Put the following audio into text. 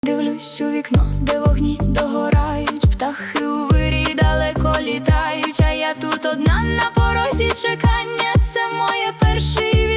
Дивлюсь у вікно, де вогні догорають, птахи у вирі далеко літають, а я тут одна на порозі чекання, це моє перший